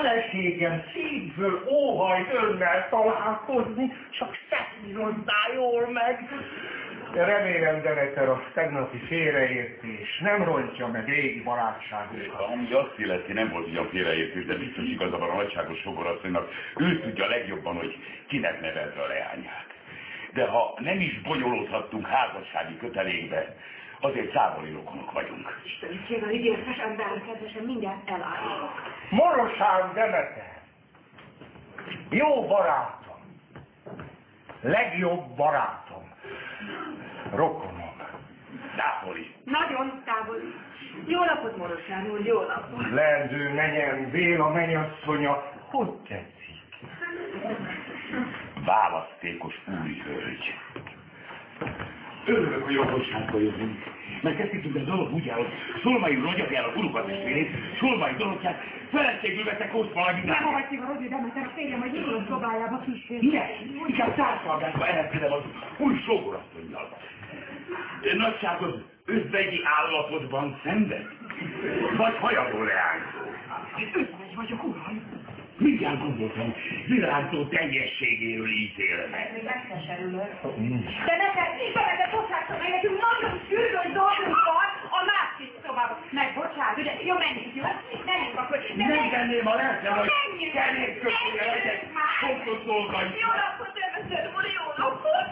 feleségem szívből óhajt önnel találkozni, csak szexírozzál jól meg. Remélem, Demeter, a tegnapi félreértés nem rontja meg régi barátságunkat. Ami azt illeti, nem volt ugyan félreértés, de biztos igaza van a nagyságos sogorasszonynak. Ő tudja legjobban, hogy kinek nevezze a leányát. De ha nem is bonyolódhattunk házassági kötelékbe, azért távoli rokonok vagyunk. Istenit kérve, ígéretes ember, kedvesen, mindjárt elállok. Morosán Demeter, jó barátom, legjobb barátom, rokonom. Távoli. Nagyon távoli. Jó napot, Morosán úr, jó napot. Lendő menyem, Béla mennyasszonya, hogy tetszik? Választékos úri hölgy. Örülök, hogy rokonságba jövünk. Mert kezdtünk a dolog úgy áll, hogy Szolmai úr nagyapjának urukat testvérét, Szolmai Dorottját feleségül vettek Oszpalagi. Nem hagyjuk a Rozi Demeter, a férjem, hogy nyilván szobájába kísérni. Igen, inkább társalgásba ereszkedem az új sógorasszonnyal. Nagyságos özvegyi állapotban szenved? Vagy hajadó leányzó? Özvegy vagyok, uram. Mindjárt gondoltam, virágzó teljességéről ítélem. Még megkeserülök. De neked bocsátszom meg, nekünk nagyon sűrűs dolgunk van a másik szobában. Megbocsát, ugye? Jó, menjünk, jó? Menjünk akkor. Nem tenném a lelkem, hogy menjünk. kerékkötője legyek fontos dolgaim. Jó napot, Demeter úr, jó napot.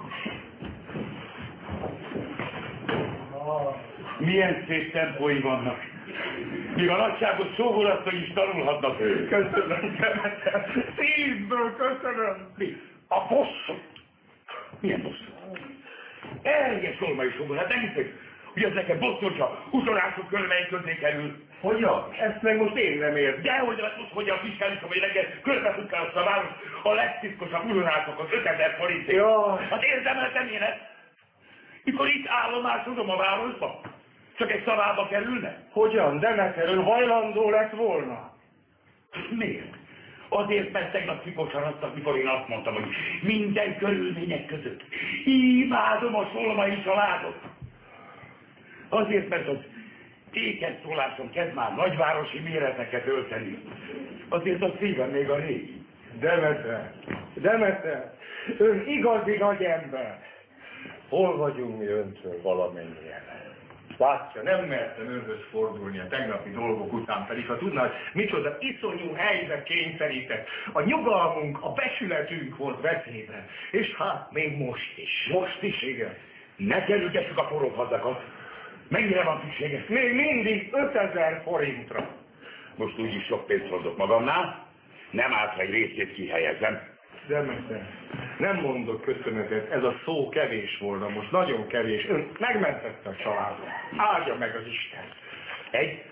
Milyen szép tempói vannak. Míg a nagyságos szógorasszony is tanulhatnak ők. Köszönöm, Demeter, szívből köszönöm. Mi? A bosszú? Milyen bosszú? Elege Szolmai Sógor, hát nem hiszek, hogy ez nekem bosszú, ha utolások körülmények közé kerül. Hogyan? Ezt meg most én nem értem. Dehogy nem tudsz, hogyan fiskálisom, hogy reggel körbefutkál azt a város a legtiszkosabb ulunászok az 5000 forintért. Jaj. Hát érdemeltem én ezt. Mikor itt állomásozom a városba, csak egy szavába kerülne? Hogyan? Demeter, ön hajlandó lett volna? Miért? Azért, mert tegnap kikosaradtak, mikor én azt mondtam, hogy minden körülmények között imádom a Szolmai családot. Azért, mert az ékes szólásom kezd már nagyvárosi méreteket ölteni. Azért a szívem még a régi. Demeter, ön igazi nagy ember. Hol vagyunk mi öntől valamennyien? Látja, nem mertem önhöz fordulni a tegnapi dolgok után, pedig ha tudná, hogy micsoda iszonyú helyzet kényszerített. A nyugalmunk, a becsületünk volt veszélyben. És hát még most is. Most is? Igen. Ne kerülgessük a forró hazakat. Mennyire van szüksége? Még mindig 5000 forintra. Most úgyis sok pénzt hordok magamnál. Nem árt, ha egy részét kihelyezem. Demeter, nem mondok köszönetet, ez a szó kevés volna most, nagyon kevés. Ön megmentette a családot. Áldja meg az Isten. 1,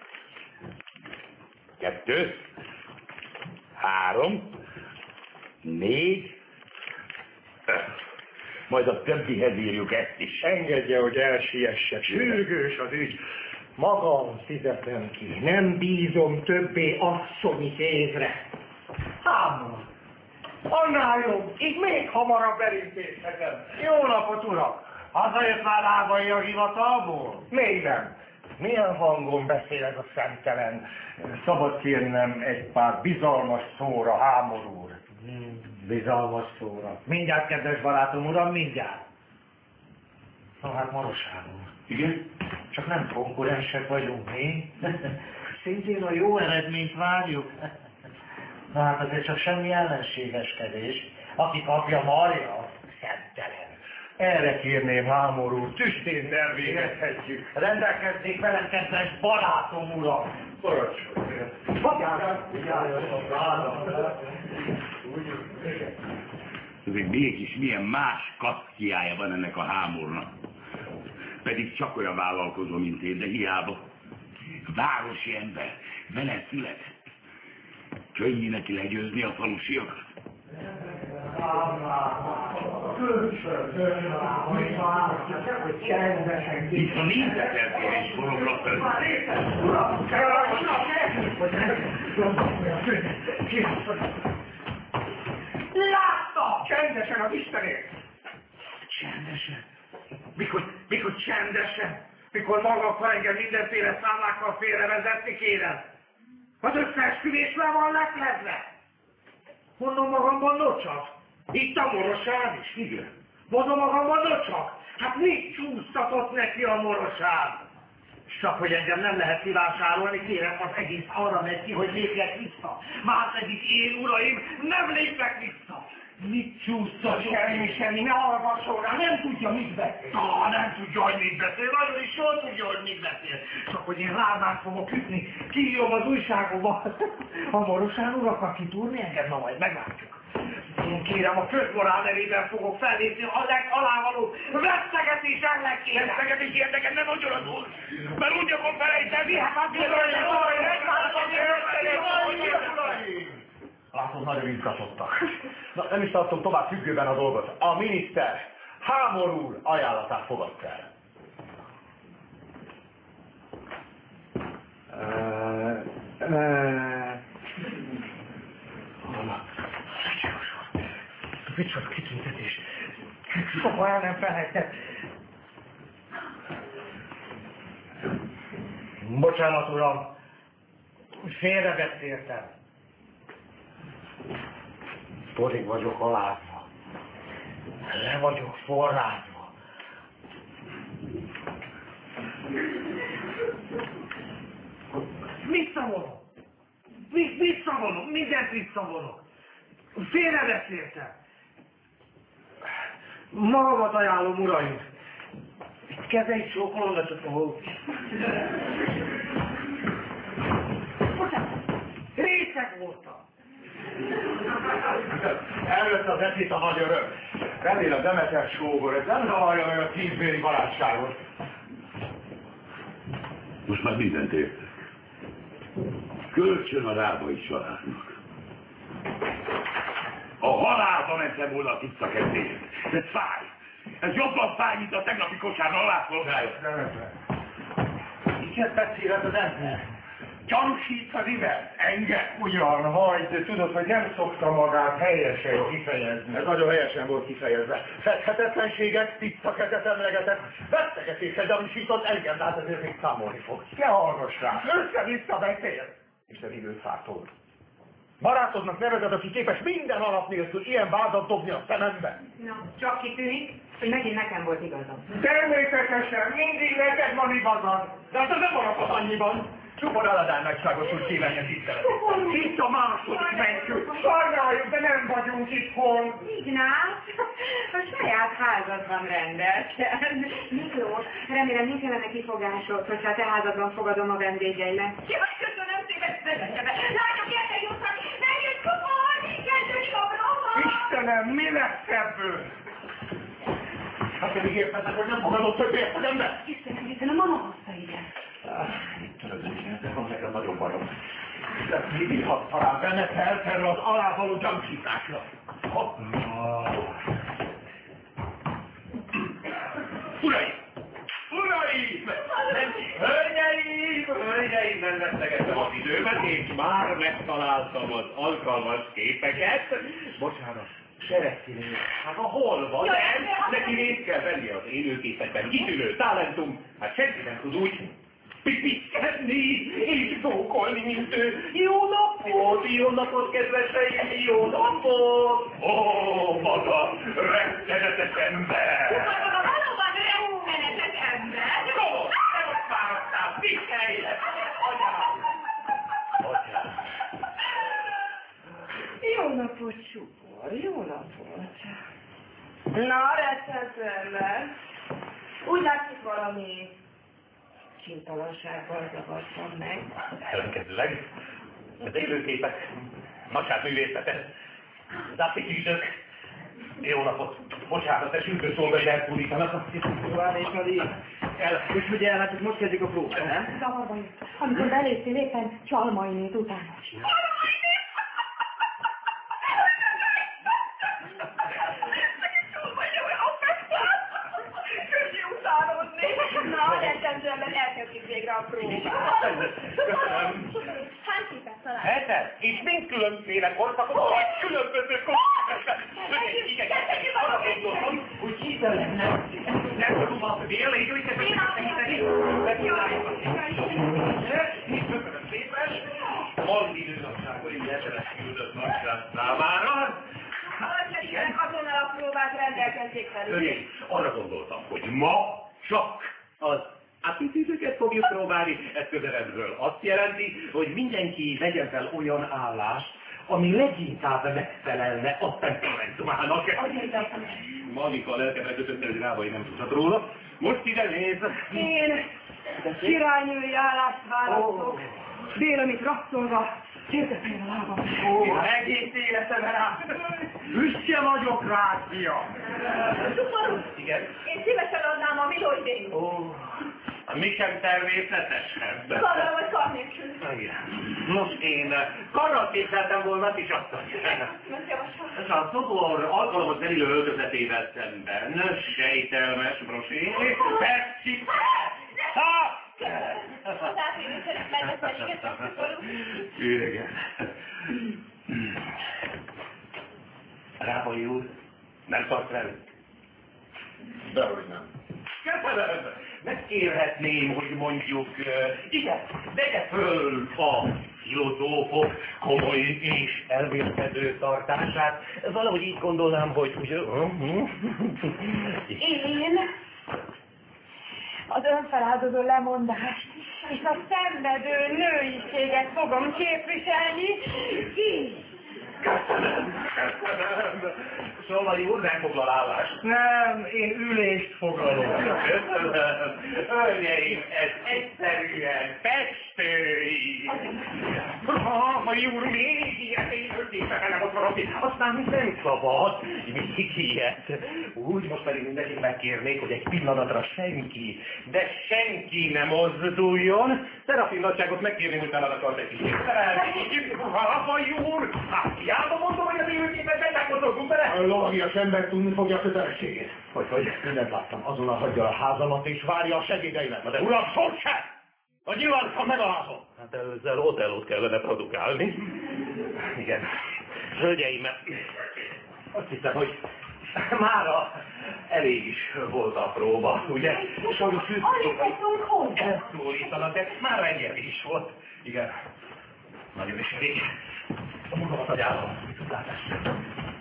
2, 3, 4, 5. Majd a többihez írjuk ezt is. Engedje, hogy elsiessek. Sürgős az ügy. Magam fizetem ki. Nem bízom többé asszonyi kézre. Hámon. Annál jobb. Így még hamarabb elintézhetem. Jó napot, urak! Hazajött már Ágai a hivatalból? Még nem. Milyen hangon beszél ez a szemtelen? Szabad kérnem egy pár bizalmas szóra, Hámor úr. Bizalmas szóra. Mindjárt, kedves barátom, uram, mindjárt. Na hát, Marosán úr. Igen? Csak nem konkurensek vagyunk, mi? Szintén a jó eredményt várjuk. Na hát azért csak semmi ellenségeskedés. Aki kapja, marja, szemtelen. Erre kérném, Hámor úr, tüstént elvégezhetjük. Rendelkezzék velem, kedves barátom, uram! Parancsolj! Azért mégis milyen más kasztkiája van ennek a Hámornak. Pedig csak olyan vállalkozó, mint én, de hiába. Városi ember, vele született. Könnyű neki legyőzni a falusiakat. Itt a nézeteltérés forogra fel. Látta! Csendesen az Istenért! Csendesen. Mikor csendesen? Mikor maga akar engem mindenféle számlákkal félrevezetni, kérem? Az összeesküvés már van leplezve. Mondom magamban, nocsak. Itt a Morosán is. Igen. Mondom magamban, nocsak. Hát mit csúsztatott neki a Morosán? Csak hogy engem nem lehet kivásárolni, kérem, az egész arra megy ki, hogy lépjek vissza. Már pedig én, uraim, nem lépek vissza. Mit csúsztat? Semmi, ne hallgasson rá, nem tudja, mit beszél. Nem tudja, hogy mit beszél, nagyon is jól tudja, hogy mit beszél. Csak hogy én lármát fogok ütni, kiírom az újságokba. A Morosán urakat kitúrni engem, na majd meglátjuk. Én kérem, a közmorál nevében fogok fellépni a alávaló vesztegetés ellen kérem. Vesztegetés érdeket nem mondjon az úr, mert úgy fogom felejteni. Látod, nagyon izgatottak. Na, nem is tartom tovább függőben a dolgot. A miniszter Hámor úr ajánlatát fogadta el. Micsoda kitüntetés. Soha el nem felejtett. Bocsánat, uram. Félrebeszéltem. Torig vagyok alázva. Le vagyok forrázva. Visszavonom. Visszavonom. Mindent visszavonok. Félrebeszéltem. Magamat ajánlom, uraim. Kezeit csókolom, de csak a hót. Részeg voltam. Előtt az eszét a nagy öröm. Remélem Demeter sógor, ez nem zavarja meg a tízbéli barátságot. Most már mindent értek. Kölcsön a Rábai családnak. A halálba mentem volna a tiszta kezdést. Ez fáj. Ez jobban fáj, mint a tegnapi kosár alászolgája. Michet beszélhet az ember? Gyanúsítsz az ivet? Engem? Ugyan, majd, de tudod, hogy nem szokta magát helyesen kifejezni. Ez nagyon helyesen volt kifejezve. Fedhetetlenséget, tisztakezet emlegetett, vesztegetésre gyanúsított, engem, de hát ezért még számolni fog. Ne hallgass rá! Össze-vissza beszél! És te időt fártol. Barátodnak nevezed, aki képes minden alap nélkül ilyen vádat dobni a szemembe. Na, csak kitűnik, hogy megint nekem volt igazam. Természetesen, mindig neked van igazad. De hát ez nem maradhat annyiban. Csupon Aladán nagyságosul kívánja tiszteletet. Itt a második mentő. Sajnáljuk, de nem vagyunk itthon. Ignác, a saját házadban rendelken. Miklós, remélem nincs ellene kifogásod, hogyha a te házadban fogadom a vendégeimet. Jaj, köszönöm szépen, vezesse be. Lányok, gyertek jutnak, menjünk kupolni, kezdődik a broma. Istenem, mi lesz ebből? Hát pedig értetek, hogy nem fogadott többé ezt az ember? Hiszen a mama hozta ide. Mit tudod, ez van nekem nagyon bajom. De mi bírhat talán benne felterül az alávaló gyanúsításra. Uraim! Uraim! Hölgyeim, nem vesztegettem az időmet, és már megtaláltam az alkalmas képeket. Bocsánat, seregszínű. Hát hol van? Neki részt kell venni az élőképekben. Kitűnő talentum. Hát senki nem tud úgy pipickedni és zókolni, mint ő. Jó napot, kedveseim, jó napot! Ó, maga rettenetes ember! Valóban rettenetes ember! Jó, nem most fáradtál, Mihály! Atyám! Jó napot, Csupor, jó napot! Na, rettenetes ember! Úgy látszik valami csintalansággal zavartam meg. Ellenkezőleg, az élőképek, nagyságművészete, zászlótűzök. Jó napot! Bocsánat, te sürgőszolgai elfúrítanak. És ugye, hát most kezdjük a próbát, nem? Zavarba jött. Amikor beléptél, éppen Csalmainét utána. Na, rettentően elkezdjük végre a próbát. Köszönöm. Hány képet talál? Hetet, és mind különféle korszakok, vagy különböző korszakok. Kezdjük a próbát! Hogy hiszem, nem tudom azt, hogy él, így úgy kell segíteni. Köszönöm szépen. Maldi igazságban így eseles küldött nagyság számára. Hadseregnek azonnal a próbát rendelkezzék felül. Hölgyeim, arra gondoltam, hogy ma csak az attitűdöket fogjuk próbálni, ez közelebbről azt jelenti, hogy mindenki vegyen fel olyan állást, ami leginkább megfelelne a temperamentumának. Malika lelkemet hogy Rábai nem tudhat róla. Most ide néz! Én királynői állást választok. Délemit raktolva, kérdezén a lábam. Egész életemben át. Büszke vagyok rád, fiam. Igen? Én szívesen adnám a Milordénk. Mi sem természetesebb. Karral vagy kar nélkül. Nos, én karral képzeltem volna is azt Mert javasol. ez a szobor alkalomhoz merülő öltözetével szemben sejtelmes brosé, percsi... Az átérőszerek mellett Igen. Rábai úr, nem tart velük? Dehogy nem. Köszönöm! Megkérhetném, hogy mondjuk, igen, vegye föl a filozófok komoly és elvértező tartását. Valahogy így gondolnám, hogy ugye... Én az önfeláldozó lemondást és a szenvedő nőiséget fogom képviselni. Köszönöm! Somali úr nem foglal állást. Nem, én ülést foglalok. Köszönöm! Hölgyeim, ez egyszerűen festői! Somali úr, még ilyet én ötésben nem akarok, aztán nem szabad. Még ilyet. Úgy most pedig mindenkit megkérnék, hogy egy pillanatra senki, de senki ne mozduljon. Szerafin nagyságot megkérném, hogy nálam akart egy kicsit szerelni. Somali úr, hát hiába mondom, hogy az élőképet betákozoltunk bele. A lovagias ember tudni fogja a kötelességét. Hogy mindent láttam, azonnal hagyja a házamat és várja a segédeimet. De uram, szó se! A nyilvánosan megalázom! Hát ezzel Otellót kellene produkálni. Igen. Hölgyeim, azt hiszem, hogy mára elég is volt a próba, ugye? Sajnos elszólítanak, de már ennyi is volt. Igen. Nagyon is elég. A magamat agyálom. Viszontlátásra.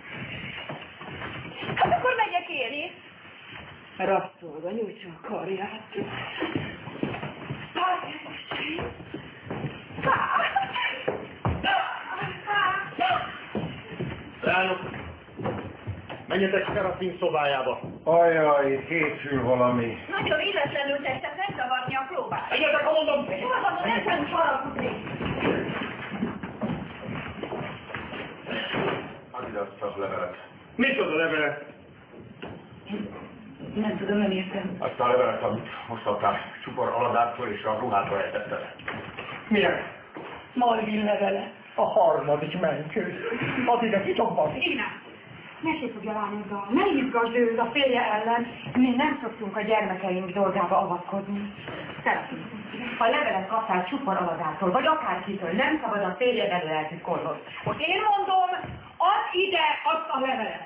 Hát akkor megyek én is. Rasszolva nyújtsa a karját. Lányok, menjetek Serafin szobájába. Ajaj, készül valami. Nagyon illetlenül tettem megzavarni a próbát. Menjetek, ha mondom! Hol nem kell haragudni. Add ide azt a levelet. Micsoda levelet? Nem tudom, nem értem. Azt a levelet, amit most adtál Csupor Aladától és a ruhától ejtetted. Milyen? Malvin levele. A harmadik mencső. Add ide titokban. Ignác, ne sépogj a lányoddal, ne izgasd őt a férje ellen. Mi nem szoktunk a gyermekeink dolgába avatkozni. Szerafin, ha levelet kaptál Csupor Aladától, vagy akárkitől, nem szabad a férjed elől eltitkolnod. Most én mondom, add ide azt a levelet.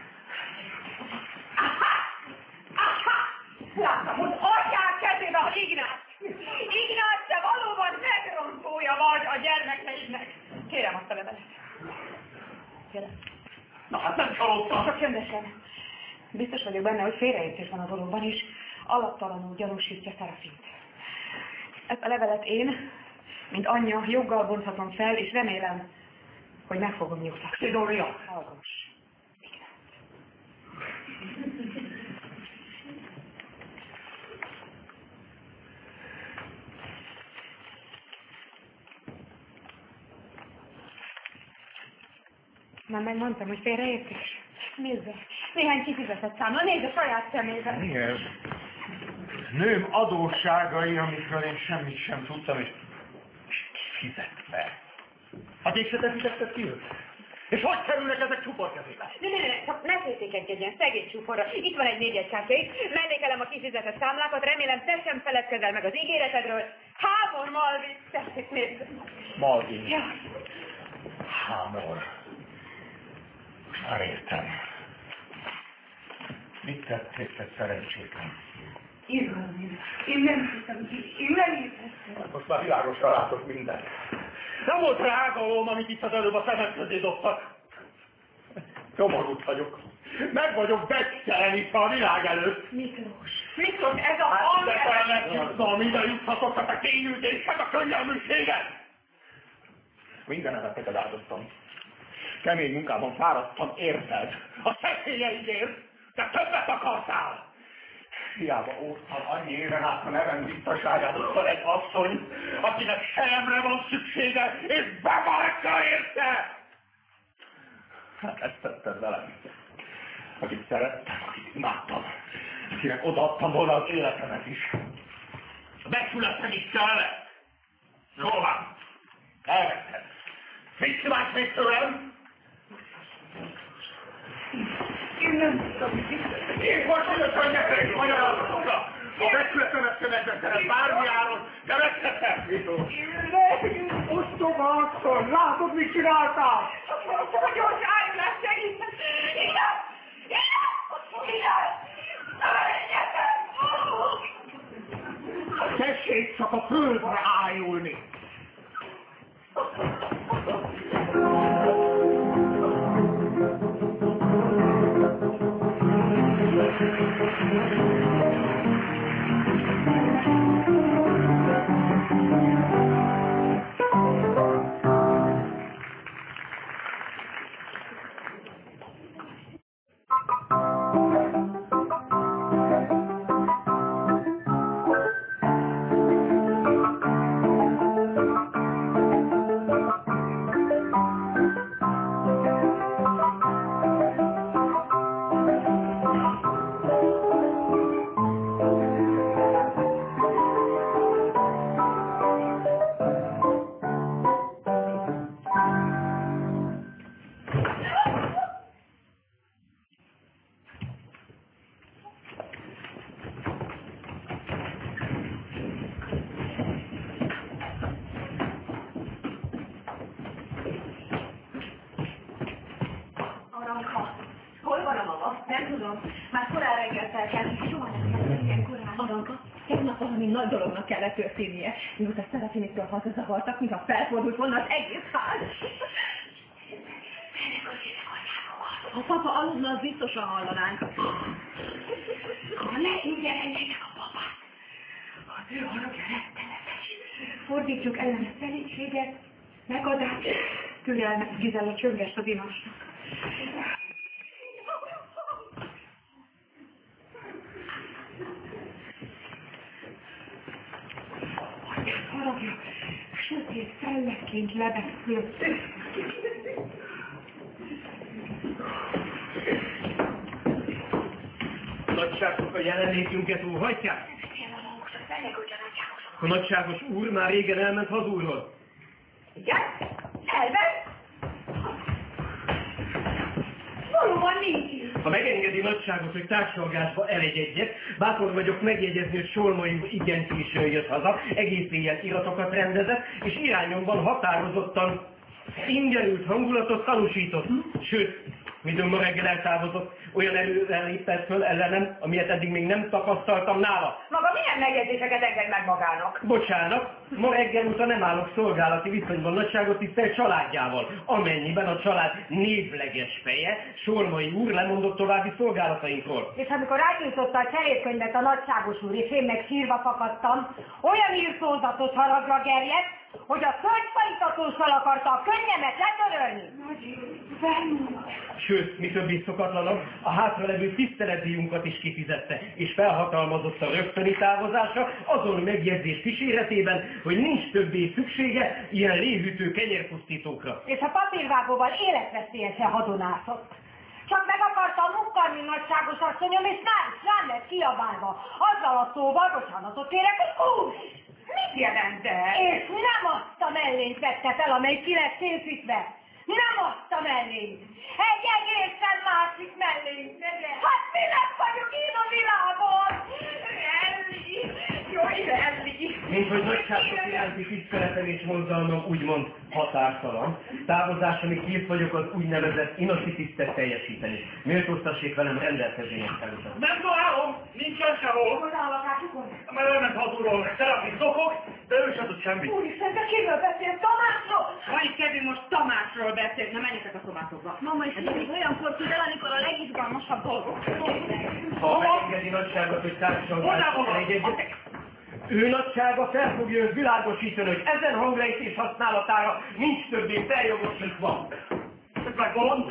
Aha! Aha! Láttam, hogy adják kezébe a Ignác! Ignác, te valóban megrontója vagy a gyermekeidnek! Kérem azt a levelet. Kérem. Na hát nem csalódtam. Csak csendesen. Biztos vagyok benne, hogy félreértés van a dologban, és alaptalanul gyanúsítja Serafint. Ezt a levelet én, mint anyja, joggal bonthatom fel, és remélem, hogy meg fogom nyugtatni. Szidória! Hallgass. Már megmondtam, hogy félreértés. Nézze, néhány kifizetett számla, nézze saját szemével. Igen. Nőm adósságai, amikről én semmit sem tudtam, és fizetve. Hát én se te fizetted ki őt? És hogy kerülnek ezek Csupor kezébe? Ne, csak ne szétszékenkedjen, szegény Csuporra. Itt van egy 4-1 kártyáig, mellékelem a kifizetett számlákat, remélem te sem feledkezel meg az ígéretedről. Hámor, Malvin, tessék, nézd. Malvin. Ja. Hámor. Már értem. Mit tették te szerencsétlen? Igaz. Én nem hiszem, én nem hiszem. Most már világosra látok mindent. Nem volt rágalom, amit itt az előbb a szemem közé dobtak. Nyomorult vagyok. Meg vagyok becstelenítve a világ előtt. Miklós, ez a hang... De felmetjutva, minden juthatottak a kényültések, a könnyelműséget. Mindenemet neked áldoztam. Kemény munkában fáradtam, érted? A szeszélyeidért, de többet akartál. Hiába óvtam annyi éven át a nevem biztonságát, egy asszony, akinek semre van szüksége, és bevarja érte! Hát ezt tetted velem. Akit szerettem, akit imádtam, akinek odaadtam volna az életemet is. Becsületem is kellett. Jól van. Elvetted. Mit csinálsz még tőlem? Én nem tudom, Én most hogy nektek magyarázatra. A becsületemet követett bármi áron, de megtettem. Ostoba asszony, látod, mit csináltál? Gyors, álljon át, segít! Igen! Tessék csak a földre ájulni! Hol van a mama? Nem tudom. Már korán reggel felkelni, soha nem kellett ilyen korán. Aranka, tegnap valami nagy dolognak kellett történnie. Miután Szerefiniktől hazazavartak, mintha felfordult volna az egész ház. Ha papa aludna, az biztosan hallanánk. Ne ügyeljenek a papát. Az ő haragja rettenetes. Fordítsuk ellen a szerítséget, megadást, türelmet, Gizella csönges az inasnak. Anyád haragja, sötét szellemként lebeg fölött. Nagyságos a jelenlétünket óhatják? A nagyságos úr már régen elment hazulról. Igen? Elment? Valóban nincs. Ha megengedi nagyságos, hogy társalgásba elegyedjek, bátor vagyok megjegyezni, hogy Solmai igen későn jött haza, egész éjjel iratokat rendezett, és irányomban határozottan ingerült hangulatot tanúsított. Sőt, midőn ma reggel eltávozott, olyan erővel lépett föl ellenem, amilyet eddig még nem tapasztaltam nála. Maga milyen megjegyzéseket engedj meg magának? Bocsánat, ma reggel óta nem állok szolgálati viszonyban nagyságot tisztelt családjával, amennyiben a család névleges feje, Solmai úr lemondott további szolgálatainkról. És amikor átnyújtotta a cserépkönyvet a nagyságos úr, és én meg sírva fakadtam, olyan írtózatos haragra gerjedt, hogy a szörnyfajtatóssal akarta a könnyemet letörölni. Sőt, mi többi szokatlanabb, a hátralevő tiszteletdíjunkat is kifizette, és felhatalmazott a rögtöni távozásra azon megjegyzés kíséretében, hogy nincs többé szüksége ilyen léhűtő kenyérpusztítókra. És a papírvágóval életveszélyesen hadonászott. Csak meg akarta mukkanni nagyságos asszonyom, és rám lett kiabálva. Azzal a szóval, bocsánatot kérek, hogy úr! Mit jelent ez? És nem azt a mellényt vette fel, amely ki lett szélfítve. Nem azt a mellényt. Egy egészen másik mellényt. Hát mi lett vagyok én a világon? Elli, Mint hogy nagyságok iránti tiszteletem és vonzalmam úgymond határtalan. Távozásamig kész vagyok az úgynevezett inocitisztet teljesíteni. Méltóztassék velem rendelkezésre felütet. Nem találom, nincsen sehol. Hol áll lakátukon? Mert elment hazulról, szerepít szokok, de ő sem tud semmit. Úristen, te kiről beszélsz? Tamásról? Vagy Kevin most Tamásról beszélt, na menjetek a szobátokba. Mama és mindig olyankor tud el, amikor a legizgalmasabb dolgok. Ha megengedi nagyságot, hogy társadalmat elégedjek. Ő nagysága fel fogja őt világosítani, hogy ezen hangrejtés használatára nincs többé feljogosítva. Ez meg van.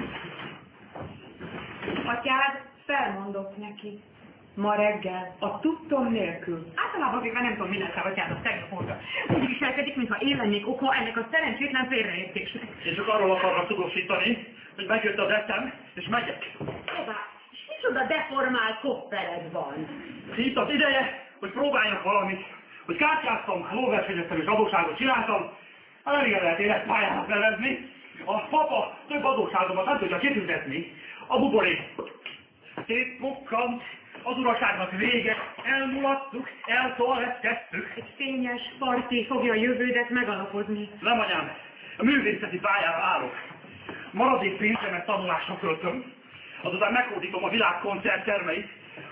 Atyád, felmondott neki. Ma reggel, a tudtom nélkül. Általában azért nem tudom, mi lesz a atyádat tegnap óta. Úgy viselkedik, mintha én lennék oka ennek a szerencsétlen félreértésnek. Én csak arról akarok tudósítani, hogy megjött az eszem, és megyek. Eva, és micsoda deformált koppered van? Itt az ideje, hogy próbáljanak valamit, hogy kártyáztam, lóversenyeztem és adósságot csináltam, hát elég lehet életpályának nevezni. A papa több adósságomat nem tudja kifizetni. A buborék szétpukkant, az uraságnak vége, elmulattuk, eltoaletteztük. Egy fényes parti fogja a jövődet megalapozni. Nem, anyám, a művészeti pályára állok. Maradék pénzemet tanulásra költöm, azután meghódítom a világ koncerttermeit,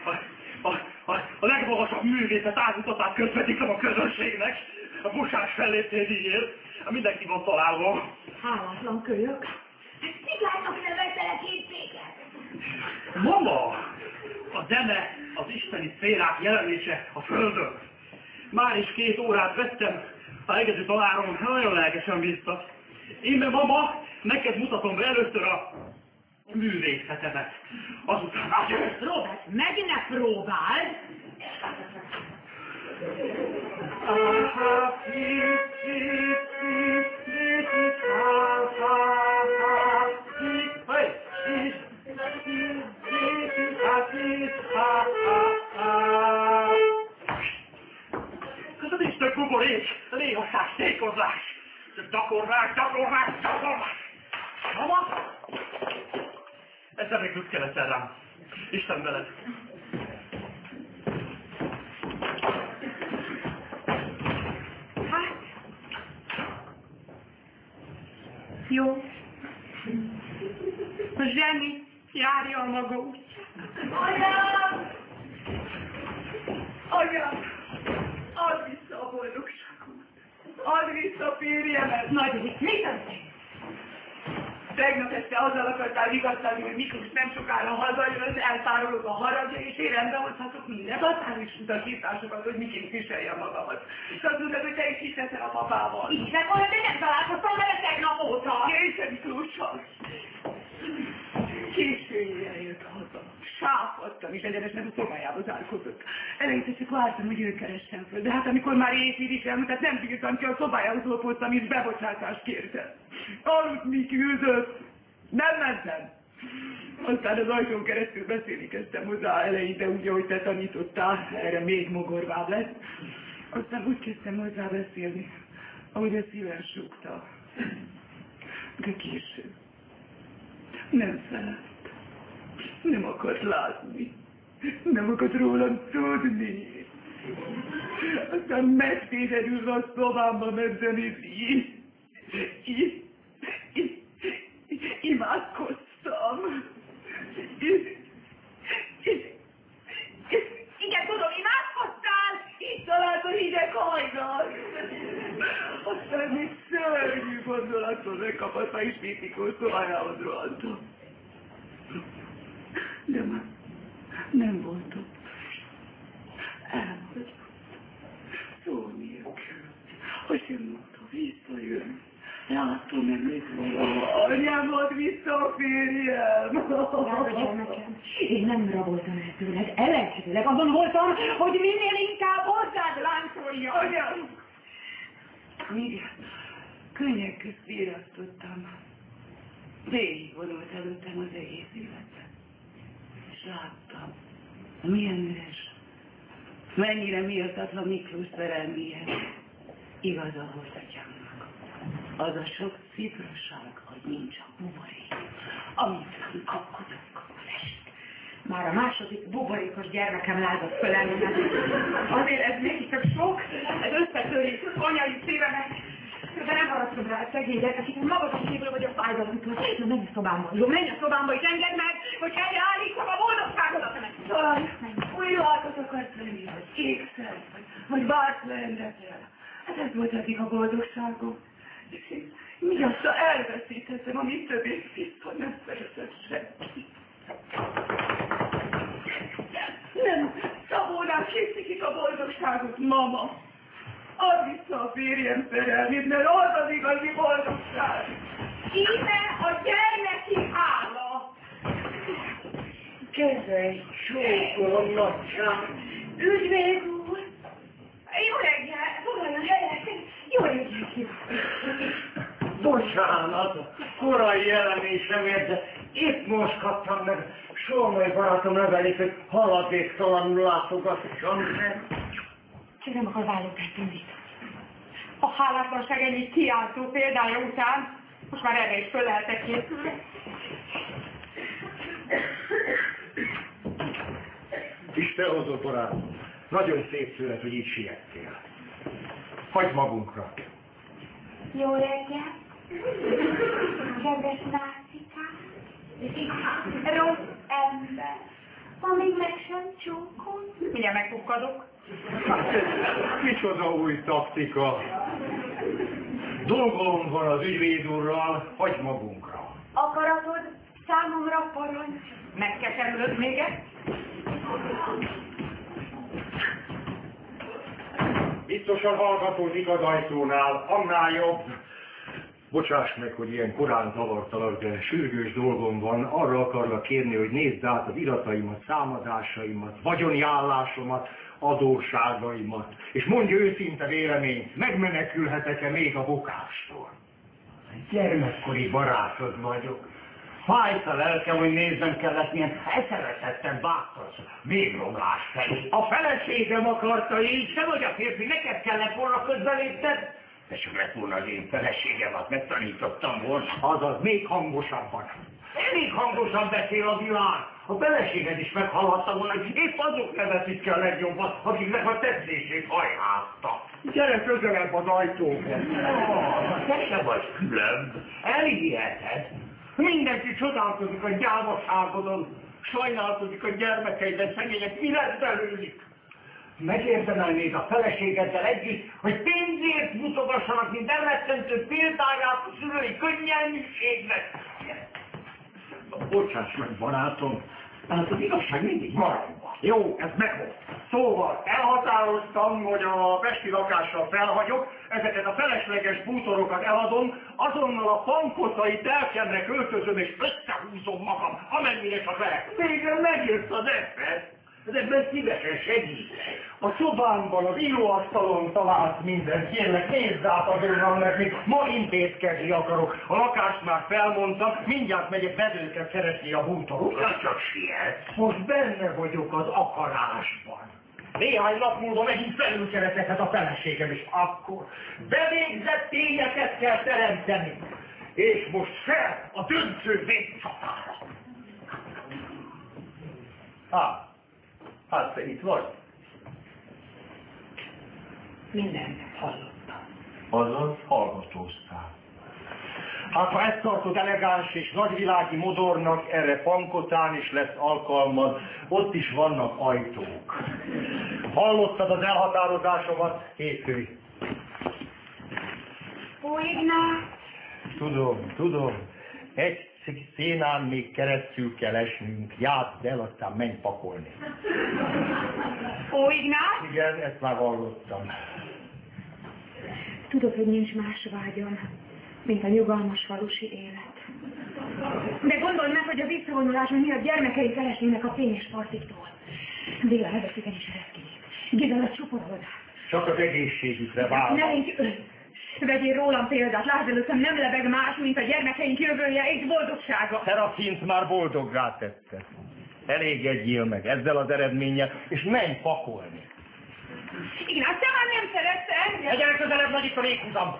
a legmagasabb művészet átutatát közvetítem a közönségnek, a busás felléptéséért, mindenki van találva. Hálatlan kölyök. Cigányok nevettelek hétvéget. Mama! A zene, az isteni szférák jelenése a földön. Már is 2 órát vettem, a hegedű tanárom nagyon lelkesen bízta. Én meg, mama, neked mutatom be először a művészetemet. Azután átjössz. Robert, meg ne próbáld! Ez az Isten buborék, léhozás, tékozás, gyakorlás. Mama? Ezzel még büszke leszel rám. Isten veled. Hát? Jó. A zseni járja a maga útját. Anyám! Anyám! Add vissza a boldogságot! Add vissza a férjemet! Nagyodik, mi történt? Tegnap este azzal akartál vigasztalni, hogy Miklós nem sokára hazajön, az elpárolog a haragja, és én rendbe hozhatok mindent. Aztán is utasításokat, hogy miként viseljem magamat. És azt mondod, hogy te is hiszel a papával. Hiszek, hogy én nem találkoztam vele tegnap óta. Későn Miklóssal. Későn jött haza. Sápadtam, és egyenesen a szobájába zárkodott. Eleinte csak vártam, hogy ő keressen föl, de hát amikor már éjfélig elmúlt, nem bírtam ki, a szobájához lopottam, és bebocsátást kértem. Aludni küldött. Nem mentem. Aztán az ajtón keresztül beszélni kezdtem hozzá eleinte, úgy, ahogy te tanítottál, erre még mogorvább lett. Aztán úgy kezdtem hozzá beszélni, ahogy a szívem súgta. De később. Nem szeret. Nem akart látni. Nem akart rólam tudni. Aztán megtéderülve a szobámba megzenét imádkoztam. Igen, tudom, imádkoztál? Itt talált a hideg hajnal. Aztán még szörnyű gondolattól megkapott, ha ismét Miklós szobájához rohantam. De már nem volt ott. Elhagyott. Szó nélkül. Azt sem mondta, visszajön. Láttam, emlékszem. Anyámat vissza a férjem. Nekem. Én nem raboltam el tőled, ellenkezőleg azon voltam, hogy minél inkább hozzád láncolja. Anyám! Míg könnyek közt írasztottam. Végigvonult előttem az egész életet. És láttam, milyen üres, mennyire méltatlan Miklós szerelméhez. Igaza volt atyámnak. Az a sok ciprosság, hogy nincs a buborék, amit kapkodok a fest. Már a második buborékos gyermekem lázadt föl engem. Azért ez neki csak sok, ez összetöri anyai szívemet. De nem haragszom rá a szegény gyermekét, magasan kívül vagy a fájdalomtól. Na menj a szobámba, jó, menj a szobámba és engedd meg, hogy helyreállítsam a boldogságodat. Újra alkot akarsz lenni, vagy ékszel, vagy vársz le rendezel. Hát ez volt eddig a boldogságom. És én miatta elveszítettem, amit többé vissza nem szeretett senki. Nem, Szabónál készítik a boldogságot, mama. Add vissza a férjem szerelmét, mert az az igazi boldogság. Íme a gyermeki hála. Kezelj, csókolom, nagyság. Ügyvéd úr! Jó reggel, foglaljon helyet! Jó reggel kívánok! Bocsánat, korai jelenésemért, de épp most kaptam meg. Solmai barátom nevelik, hogy haladéktalanul látogassam. Csak nem akar vállókást indítani. A hálátlanság ennyi kiáltó példája után most már erre is föl lehetek készülni. Isten hozott, barátom. Nagyon szép szület, hogy így siettél. Hagyd magunkra. Jó reggel! Kedves nácikám! Rossz ember! Amíg meg sem csókol. Mindjárt megpukkadok. Micsoda új taktika. Dolgom van az ügyvéd úrral, hagyd magunkra. Akaratod számomra parancs? Megkeserülöd még ezt? Biztosan hallgatózik az ajtónál, annál jobb. Bocsáss meg, hogy ilyen korán zavartalak, de sürgős dolgom van. Arra akarlak kérni, hogy nézd át az irataimat, számadásaimat, vagyoni állásomat, adósságaimat, és mondj őszinte véleményt, megmenekülhetek-e még a bokástól? Gyermekkori barátod vagyok. Fájt a lelkem, hogy néznem kellett, milyen eszeretettem vágtasz végrogás felé. A feleségem akarta így, te vagy a férfi, neked kellett volna közbelépted? De csak lett volna az én feleségemet, megtanítottam volna. Azaz, még hangosabban. Elég hangosan beszél a világ. A feleséged is meghallhatta volna, hogy épp azok nevetik ki a legjobban, akiknek a tetszését hajházta. Gyere közelebb az ajtóhoz. Te se vagy különb. Elhiheted. Mindenki csodálkozik a gyávaságodon, sajnálkozik a gyermekeiden, szegények, mi lesz belőlük? Megérdemelnéd a feleségeddel együtt, hogy pénzért mutogassanak, mint elrettentő példáját a szülői könnyelműségnek. Bocsáss meg, barátom, hát az igazság mindig maradva. Jó, ez megvolt. Szóval elhatároztam, hogy a pesti lakással felhagyok, ezeket a felesleges bútorokat eladom, azonnal a Pankotai telkemre költözöm és összehúzom magam, amennyire csak lehet. Végre megért az effet, de ebben szívesen segít. A szobámban, az íróasztalon találsz mindent, kérlek, nézd át azonnal, mert még ma intézkedni akarok. A lakást már felmondtam, mindjárt megyek mezőket keresni a bútorokat. Csak siet. Most benne vagyok az akarásban. Néhány nap múlva megint felülkerekedhet a feleségem, és akkor bevégzett tényeket kell teremteni. És most fel a döntő végcsatára. Hát te itt vagy? Mindent hallottam. Azaz hallgatóztál. Hát ha ezt tartod elegáns és nagyvilági modornak, erre Pankotán is lesz alkalmad, ott is vannak ajtók. Hallottad az elhatározásomat? Hétfői. Ó, Ignác! Tudom. Egy szénán még keresztül kell esnünk. Játszd el, aztán menj pakolni. Ó, Ignác! Igen, ezt már hallottam. Tudod, hogy nincs más vágyam, mint a nyugalmas falusi élet. De gondold meg, hogy a visszavonuláson miatt gyermekeink elesnének a fényes partiktól. Végre elveszíteni is ereszkényét. Gidelet csuporolodát. Csak az egészségükre vár. Ne légy vegyél rólam példát, lásd előttem, nem lebeg más, mint a gyermekeink jövője és boldogsága. Szerafint már boldoggá tette. Elégedjél meg ezzel az eredménnyel, és menj pakolni. Ignác, te már nem szeretsz engem? Legyen közelebb, nagy itt a léghúzam.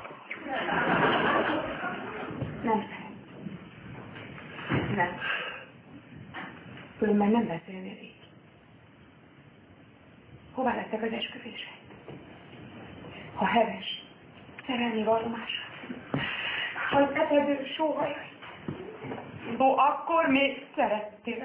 Nem szeret. Nem. Különben nem beszélnél így. Hová lettek az esküvések? A heves, szerelmi vallomások. Az epedő sóhajai. No, akkor még szerettél.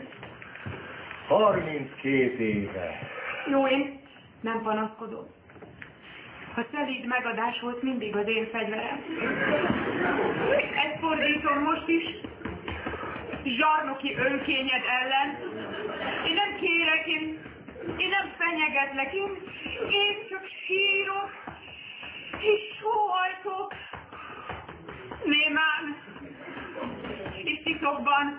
32 éve. Jó, én nem panaszkodom. A szelíd megadás volt mindig az én fegyverem. Ezt fordítom most is. Zsarnoki önkényed ellen. Én nem kérek, én nem fenyegetlek, én csak sírok, és sóhajtok. Némán, és titokban.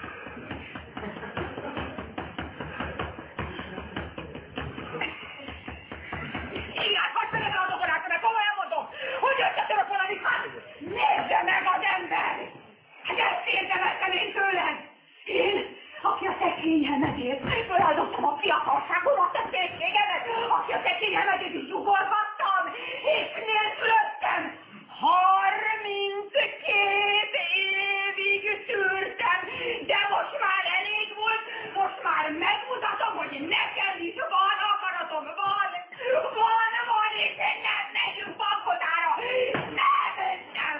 Igen, hagyd feledre a doborákat, mert komolyan mondom, hogy összetörök valami hát, nézze meg az ember! Hát ezt érdemeltem én tőled! Én, aki a szekényelmedért feláldoztam a fiatalságomat, a szépségemet, aki a szekényelmedért is zsugorgattam, és nélkülöztem! 32 évig tűrtem, de most már elég volt, most már megmutatom, hogy nekem is van akaratom, van, és nem megyünk bankodára, nem.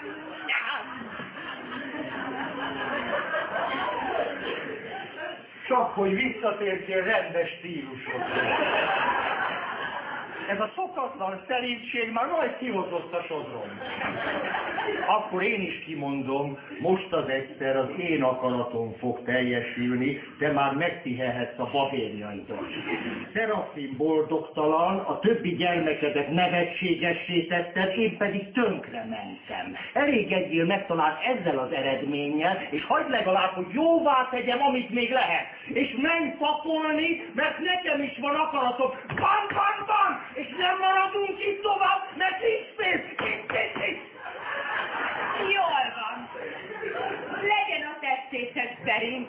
Csak hogy visszatértél rendes stílusodra. Ez a szokatlan szelídség már majd kihozott a sodron. Akkor én is kimondom, most az egyszer az én akaratom fog teljesülni, de már megpihenhetsz a babérjaidat. Szerafin boldogtalan, a többi gyermekedet nevetségessé tetted, én pedig tönkre mentem. Elégedjél meg talán ezzel az eredménnyel, és hagyd legalább, hogy jóvá tegyem, amit még lehet. És menj papolni, mert nekem is van akaratom. Van! És nem maradunk itt tovább, mert nincs pénz! Jól van. Legyen a tetszésed szerint.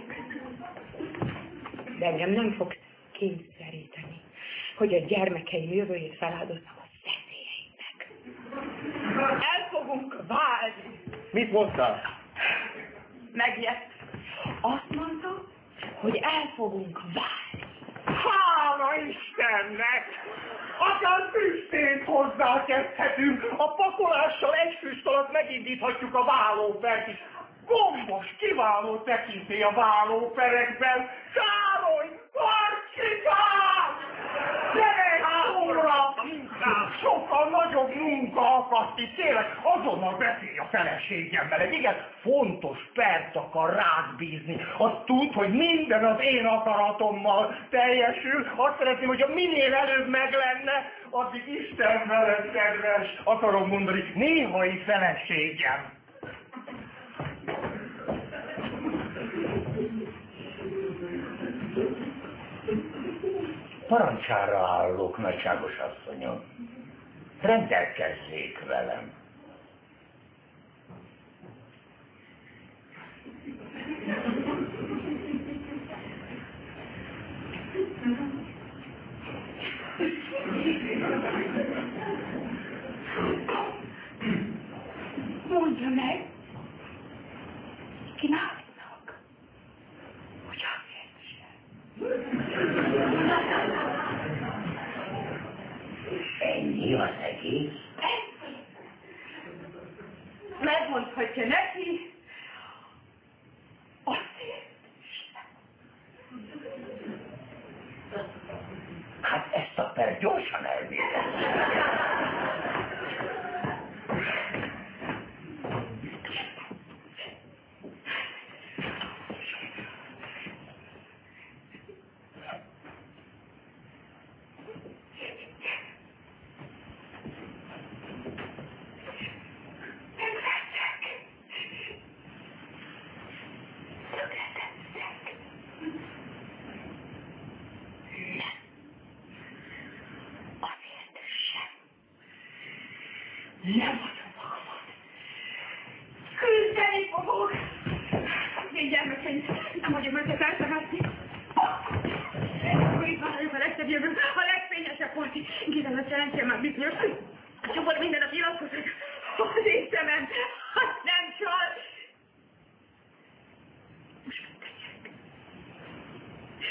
De engem nem fogsz kényszeríteni, hogy a gyermekeim jövőjét feláldozzam a szeszélyeimnek. El fogunk válni. Mit mondtál? Megijedt. Azt mondtam, hogy el fogunk válni. Hála Istennek! Akár tüstént hozzákezdhetünk, a pakolással egy füst alatt megindíthatjuk a vállópert is. Gombos, kiváló tekintély a vállóperekben. Károly, Marcsikám! Gyere hátra! Sokkal nagyobb munka akadt itt, tényleg azonnal beszélj a feleségemmel. Egy igen fontos pert akar rád bízni. Azt tudd, hogy minden az én akaratommal teljesül. Azt szeretném, hogyha minél előbb meg lenne, addig Isten veled kedves, akarom mondani, néhai feleségem. Parancsára állok, nagyságos asszonyom. Rendelkezzék velem. Mondja meg, kínálnak, hogy azért sem. Ennyi az egész? Megmondhatja neki, azért sem. Hát ezt a per gyorsan elvégeztem. Nem adom magamat. Küzdeni fogok. Én gyermekeim, nem hagyom őket elszakadni. Akkor itt várjuk a legszebb jövő, a legfényesebb parti. Kíván a szerencsém már bizonyos. Csupor minden a nyilatkozik. Az én szemem, azt nem csal. Most megtegyek.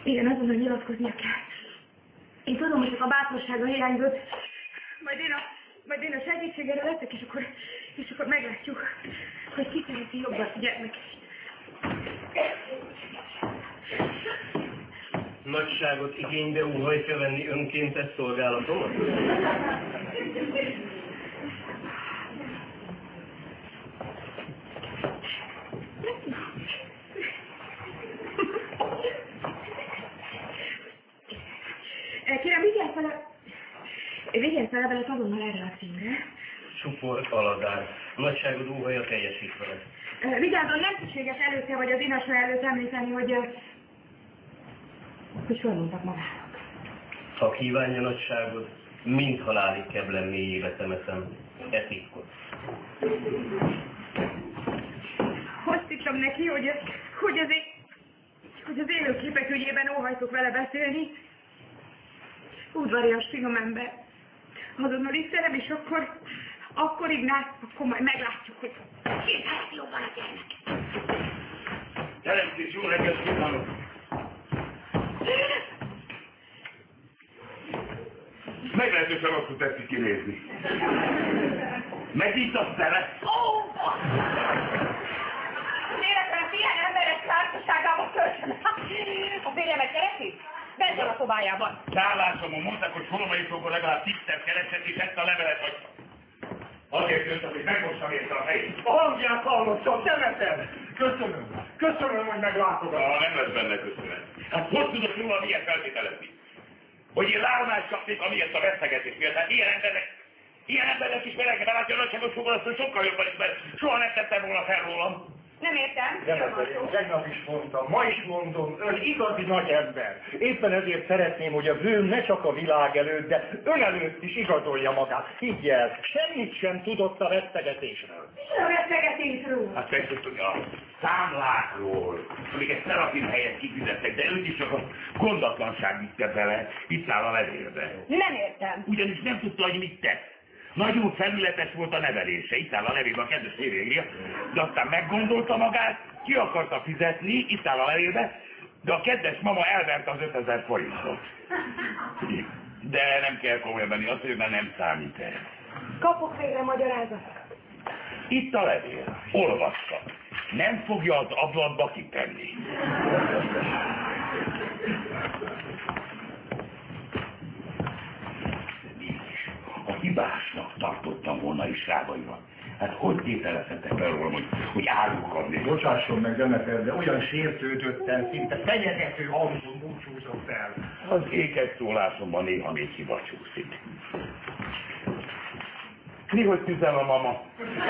Igen, azonnal nyilatkoznia kell. Én tudom, hogy csak a bátorsága hiányzott. Majd én a segítségére lettek, és akkor meglátjuk, hogy ki teheti jobban a gyermekét. Nagyságot igénybe óhajtja venni önkéntes szolgálatomat? Kérem, vigyázz fel levelet azonnal erre a címre. Csupor Aladár. Nagyságod óhaja teljesítve lesz. Vigyázzon, nem szükséges előtte vagy az inasra előtt említeni, hogy fölmondtak magának. Ha kívánja nagyságod, mind halálig keblen mélyébe temeszem e titkot. Azt írtam neki, hogy az élőképek ügyében óhajtok vele beszélni. Udvarias finom ember. Azonnal istenem, és akkor Ignác, akkor majd meglátjuk, hogy ki teheti jobban a gyermeket. Teremtés, jó reggelt kívánok! Meglehetősen rosszul tetszik kinézni. Megint a szere? Életben a ilyen emberek társaságában kölcsön. A férjemet keresi? Bent van a szobájában. Szállásomon mondták, hogy Solomai Sógor legalább 10-szer keresett, és ezt a levelet hagyta. Azért jöttem, hogy megmossam érte a fejét. A hangját hallottam, temetem! Köszönöm, hogy meglátogat. Nem lesz benne köszönet. Hát hogy tudod róla milyen feltételezni? Hogy én látomást kapnék, amiért a vesztegetés miatt. Hát ilyen emberek is melegen belátja a nagyságos Sógor, azt sokkal jobban is, mert soha nem tettem volna fel rólam. Nem értem. Tegnap is mondtam, ma is mondom, ön igazi nagy ember. Éppen ezért szeretném, hogy a bőm ne csak a világ előtt, de ön előtt is igazolja magát. Higgyel, semmit sem tudott a vesztegetésről. A vesztegetésről? Hát persze, hogy a számlákról, amiket Szerafin helyett kifizettek, de őt is csak a gondatlanság vitte bele, itt áll a levélbe. Nem értem. Ugyanis nem tudta, hogy mit tesz. Nagyon felületes volt a nevelése, itt áll a levélben a kedves Évéglia, de aztán meggondolta magát, ki akarta fizetni, itt áll a levélbe, de a kedves mama elverte az 5000 forintot. De nem kell komolyan venni, azt, hogy már nem számít ez. Kapok végre magyarázatot. Itt a levél, olvassa. Nem fogja az ablakba kitenni. A hibásnak tartottam volna is Rábaival. Hát hogy tételezhetek el rólam, hogy áruk adni? Bocsásson meg, Demeter, de olyan sértődötten, szinte fenyegető hangon búcsúzott el. Az éket szólásomban néha még hiba csúszik. Mi, hogy tüzel a mama?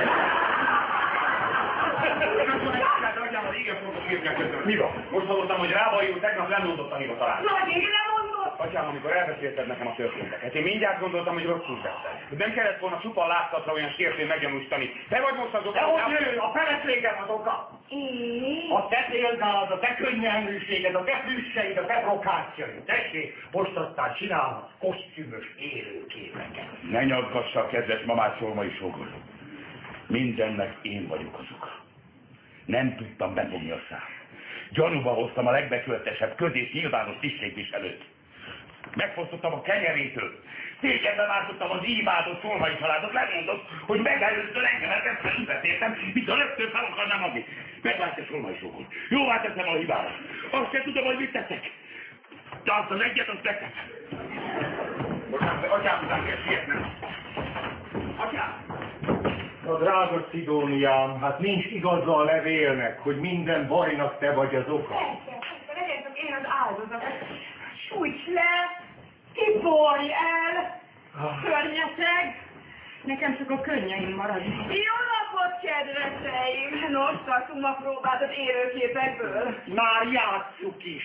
Mi van? Most hallottam, hogy Rábai úr tegnap lemondott a hivatalát. Nagy én lemondott! Atyám, amikor elbeszélted nekem a történeteket, én mindjárt gondoltam, hogy rosszul tettem. Nem kellett volna csupa látszatra olyan sértén meggyanúsítani. Te vagy most az oka? De hogy ő, a feleségem az oka! A te példád, a te könnyelműséged, a te früsszeid, a te prokációid. Tessék, most aztán csinálhatsz kosztümös élőképeket. Ne nyaggassa a kedves mamát, Solomai Sógor. Mindennek én vagyok az oka. Nem tudtam befogni a szám. Gyanúba hoztam a legbecsületesebb közés nyilvános tisztlépés előtt. Megfosztottam a kenyerétől. Szégyedbe váltottam az imádott Solomai családot, lemondott, hogy megelőztől engemet ezt felübeszéltem, mint a rögtön fel akarnám adni. Meglátja Solomai Sógor. Jóvá teszem a hibára. Azt sem tudom, hogy mit teszek. De azt az egyet, azt megteszem. Most atyám után kell sietnem. Atyám! A drága Szidóniám, hát nincs igaza a levélnek, hogy minden bajnak te vagy az oka. Legyen csak én az áldozat. Sújts le! Kiborj el! Környeteg! Nekem csak a könnyeim maradnak. Jó napot, kedveseim! Nos, tartunk a próbát az élőképekből. Már játsszuk is!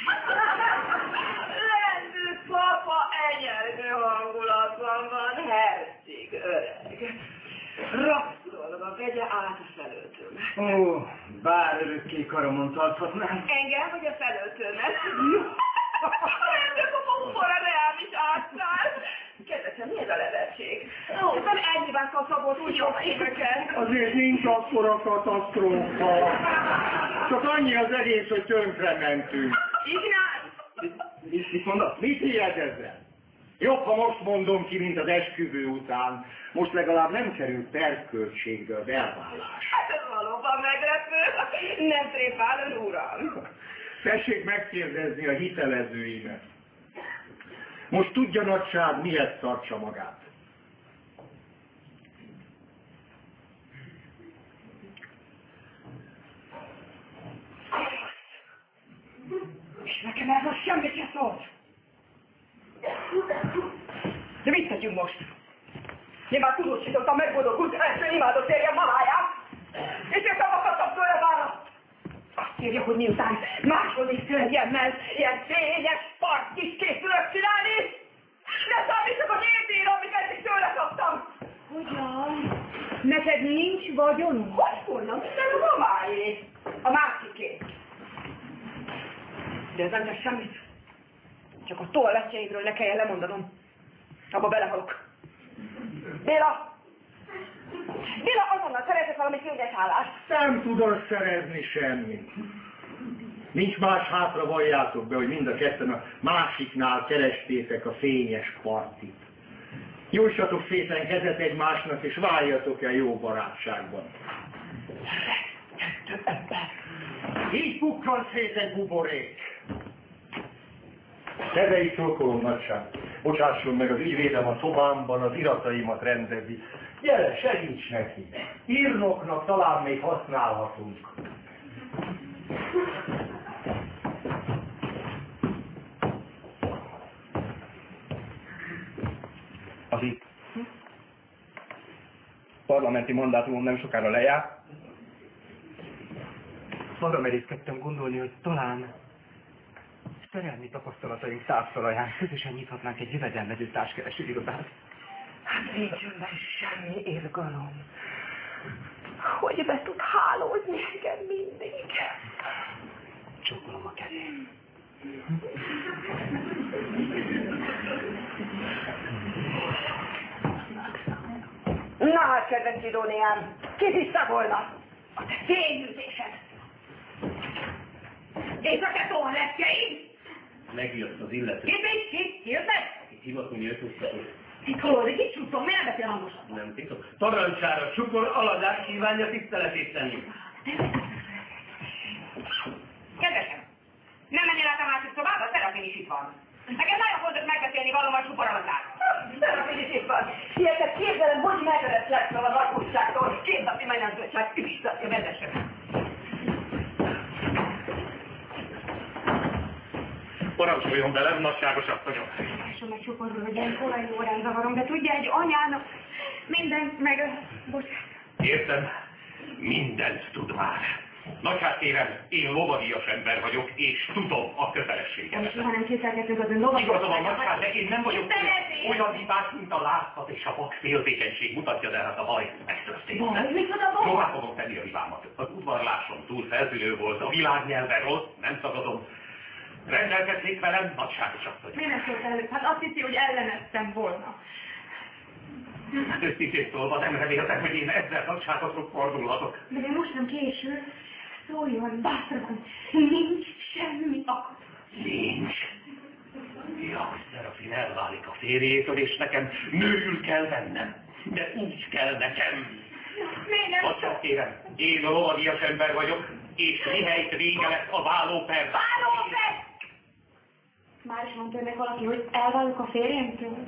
Lendő papa enyergő hangulatban van, herceg öreg. Rabszolga, vegye át a felöltőmet. Ó, bár örökké karamon tarthatnám. Engem, vagy a felöltőmet? Rendben, papa, ufora reális átszál. Kedvesem, mi ez a levelség? Nem ennyiben szabott úgy jó képeket. Azért nincs akkora katasztrófa. Csak annyi az egész, hogy tönkre mentünk. Ignác! Mit mondasz? Mit hirdezzel? Jobb, ha most mondom ki, mint az esküvő után. Most legalább nem kerül perköltségből belvállás. Hát ez valóban meglepő. Nem tréfál ön, uram. Tessék megkérdezni a hitelezőimet. Most tudja nagyság, mihez tartsa magát. És nekem ez most semmit se szólt. De mit tegyünk most? Én már tudósítottam megboldogult első imádott férjem haláját, és én szavakadtam tőle választ. Azt írja, hogy miután második férjemmel ilyen fényes part is készülök csinálni, de számítok az értére, amit eddig tőle kaptam. Hogyan? Neked nincs vagyonod? Hogy volna? Minden a mamáé. A másiké. De ez nem tesz semmit. Csak a toalettjeidről ne kelljen lemondanom. Abba belehalok. Béla! Béla, azonnal szerezek valami fényes állást. Nem tudod szerezni semmit. Nincs más, hátra valljátok be, hogy mind a ketten a másiknál kerestétek a fényes partit. Nyújtsatok szépen kezet egymásnak, és váljatok el jó barátságban. Kettő ember. Így bukkan szét egy buborék. Kezei csókolom, nagyság. Bocsásson meg, az ügyvédem a szobámban az irataimat rendezi. Gyere, segíts neki. Írnoknak talán még használhatunk. Az itt. Parlamenti mandátumom nem sokára lejár. Maga merészkedtem gondolni, hogy talán szerelmi tapasztalataink távszalaján közösen nyithatnánk egy jövedelmező társkereső irodát. Hát nincs semmi irgalom. Hogy be tud hálózni engem mindig. Csókolom a kezét. Na hát, kedves Zsidóniám, ki hiszte volna? A te fényűzésed. És a te toalettjeid? Megjött az illető. Ki jöttek? Itt hivatni ötösztatott. Titkolódik, itt csúszom, miért nem beszél hangosan? Nem titok. Parancsára csukor aladás kívánja tiszteletét tenni. Kedvesem, nem menjél át a másik szobába, Szerafin is itt van. Nekem nagyon fontos megbeszélni valóban csupor alatára. Szerafin is itt van. Ilyetek képzelem, hogy megölött lesz a lakosságtól. 2 napi menetbölcsák, Istenje vezessem. Parancsoljon velem, nagyságos asszonyom. Lássam meg csuporról, hogy ilyen korai órán zavarom, de tudja, egy anyának mindent meg... Bocsánat. Értem, mindent tud már. Nagyság kérem, én lovadias ember vagyok, és tudom a kötelességemet. Soha nem készülgetünk az ön lovadias. Igazam a nagyság, de én nem vagyok olyan hibás, mint a látszat és a vak féltékenység mutatja, de hát a baj megtörtént. Baj, micsoda baj? Tovább fogom tenni a hibámat. Az udvarlásom túl feltűnő volt, a világnyelven rossz, nem szagadom. Rendelkezzék velem, nagyságos asszony. Mi nem szólt előtt? Hát azt hiszi, hogy elleneztem volna. Hát őszintén szólva nem reméltem, hogy én ezzel nagyságosról fordulhatok. De most nem késő. Szóljon, bátran, nincs semmi akadt. Nincs. Jaj, Szerafin elválik a férjétől, és nekem nőül kell vennem. De úgy kell nekem. Miért nem Bocsánat kérem, én a lovadias ember vagyok, és mihelyt vége lesz a vállóper. Vállóper! Már is mondta önnek valaki, hogy elválok a férjemtől?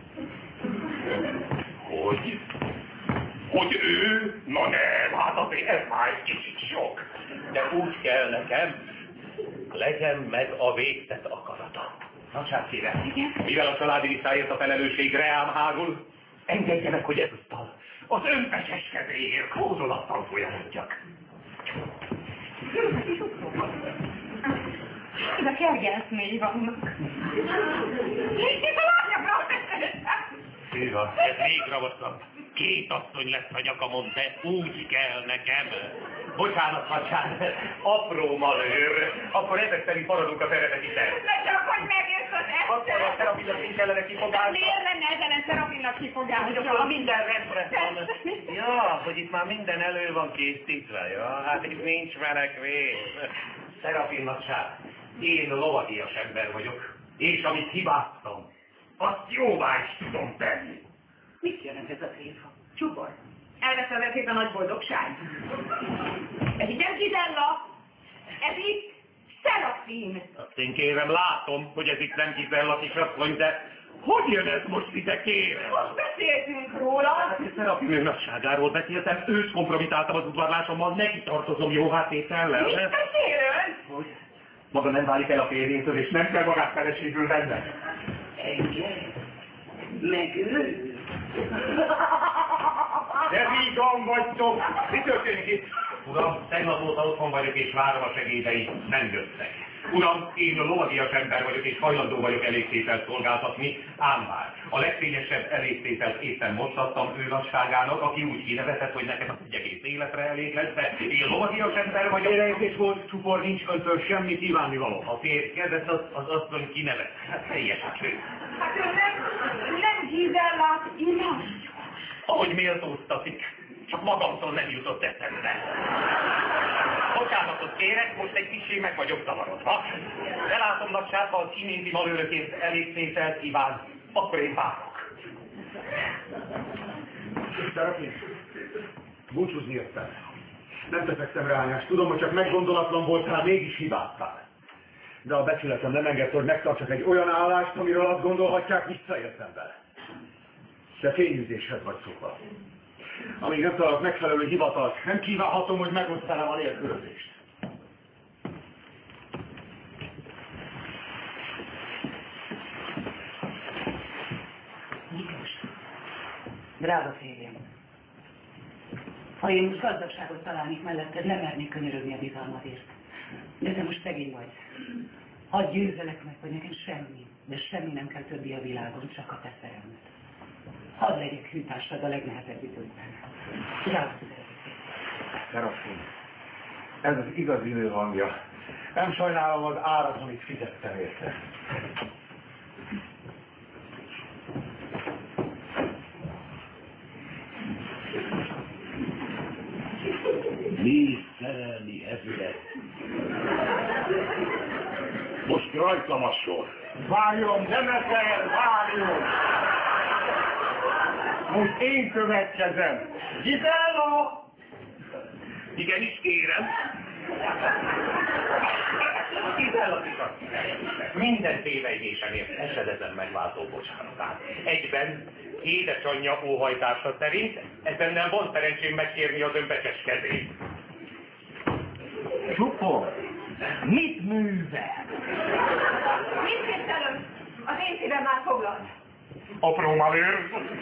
Hogy? Hogy ő? Na nem, hát azért ez már egy kicsit sok. De úgy kell nekem, legyen meg a végtett akarata. Nagyság kérem, mivel a családi listáért a felelősség reám hárul, engedje meg, hogy ezúttal az önpeses kezéért kódolattal folyamodjak. De kergelszmény vannak. Itt a lányomra! Hűha, ez még ravasabb. 2 asszony lesz a nyakamon, de úgy kell nekem. Bocsánat, nagyság, apró malőr. Akkor ezek szerint maradunk az eredeti terv. De csak, hogy megérsz az Akkor a ezt! Szerafinnak nincs ellene kifogása. Miért lenne ezen Szerafinnak kifogása? Akkor minden rendre van. Ja, hogy itt már minden elő van készítve, ja? Hát itt nincs menekvés. Szerafin nagyság, én lovadias ember vagyok, És amit hibáztam, azt jóvá is tudom tenni. Mit jelent ez a tréfa? Csupor. Elveszem ezért a nagy boldogság. Ez itt nem Gizella, ez itt Szerafin. Azt én kérem, látom, hogy ez itt nem Gizella kisasszony, de hogy jön ez most ide, kérem? Most beszéltünk róla. Szerafin ő nagyságáról beszéltem, őt kompromitáltam az udvarlásommal, neki tartozom jóvátétellel. Mit beszélön? Hogy? Maga nem válik el a férjétől, és nem kell magát feleségül vennem. Engem? Meg ő? De vígan vagytok! Mi történik itt? Uram, tegnap óta otthon vagyok, és várom a segédeit, nem jöttek. Uram, én lovagias ember vagyok, és hajlandó vagyok elégtételt szolgáltatni, ám bár a legfényesebb elégtételt éppen most adtam ő nagyságának, aki úgy kinevezett, hogy nekem az egész életre elég lesz, de én lovagias ember vagyok. Félreértés volt, Csupor, nincs öntől semmi kívánnivaló. A férj kezdett, az asszony kinevez. Hát teljesen cső. Hát ő nem Gizellát imádja. Ahogy méltóztatik, csak magamtól nem jutott eszembe. Bocsánatot kérek, most egy kicsi meg vagyok zavarodva. De látom nagyság, ha az iménti malőrökért elégtételt kíván, akkor én várok. Szerafin, búcsúzni jöttem. Nem teszek szemreállítást, tudom, hogy csak meggondolatlan voltál, mégis hibáztál. De a becsületem nem engedte, hogy megtartsak egy olyan állást, amiről azt gondolhatják, visszaértem vele. De fényűzéshez vagy szokva. Amíg nem találok megfelelő hivatalt, nem kívánhatom, hogy megosztanám a nélkülözést. Miklós, drága férjem, ha én most gazdagságot találnék melletted, nem mernék könyörögni a bizalmadért. De te most szegény vagy. Hadd győzelek meg, hogy nekem semmi, de semmi nem kell többi a világon, csak a te szerelmed. Hadd legyek hűtársad a legnehezebb időkben. Drága szüzeletek. Szerafin, ez az igazi nő hangja. Nem sajnálom az árat, amit fizettem érte. Mi szerelmi ezület? Most rajtam a sor. Várjon, Demeter, várjon! Most én következem. Gizella! Igenis, kérem. Gizella kisasszony. Minden tévejgésemért esedezem megváltó bocsánatát. Egyben édesanyja óhajtása szerint ezennel van szerencsém megkérni az ön becses kezét. Csupor, mit művel? Mit képzelem? Az én szívem már foglalt. Apró malőr.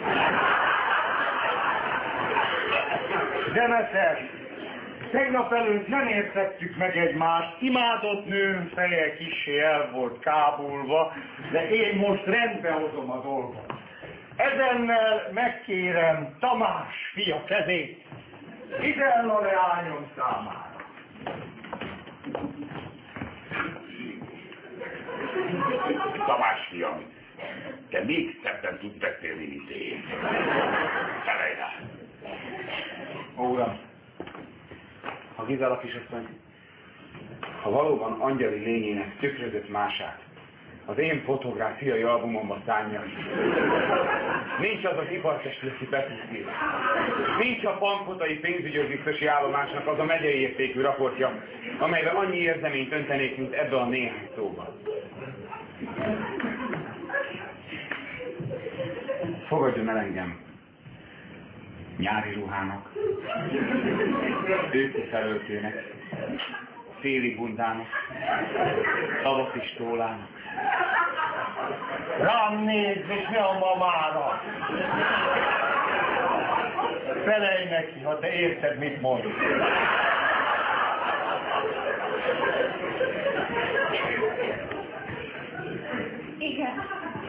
Demeter, tegnap előtt nem értettük meg egymást, imádott nőm feje kissé el volt kábulva, de én most rendbe hozom a dolgot. Ezennel megkérem Tamás fia kezét, Gizella leányom számára. Tamás fiam, te még szebben tudsz beszélni, mint én. Felejt rá! Ó, uram, a Gizella kisasszony, ha valóban angyali lényének tükrözött mását, az én fotográfiai albumomba szánja. Nincs az az ipartestületi bepusztít. Nincs a bankfotai pénzügyőrzési állomásnak az a megyei értékű raportja, amelybe annyi érzeményt öntenék, mint ebbe a néhány szóban. Fogadjon el engem nyári ruhának, őszi felöltőnek, téli bundának, tavaszi stólának. Rám nézd, és ne a mamára! Felelj neki, ha te érted, mit mond. Igen.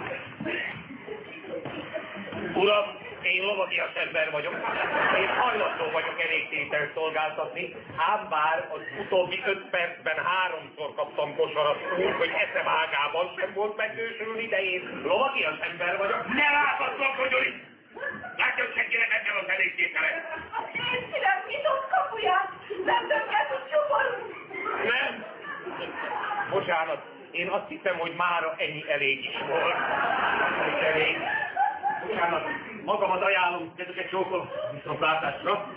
Uram, én lovagias ember vagyok. Én hajlandó vagyok elégtételt szolgáltatni, ám bár az utóbbi 5 percben 3-szor kaptam kosarat úgy, hogy eszem ágában sem volt megősülni, de én lovagias ember vagyok. Ne láthatok, hogy itt! Látja, hogy senkinek nem kell az elégtételet. Én szívem nyitott kapuját, nem többet, hogy csuporunk. Nem! Bocsánat, Én azt hiszem, hogy mára ennyi elég is volt. Elég. Bocsánat, magamat ajánlom, kezeket csókolom, viszontlátásra.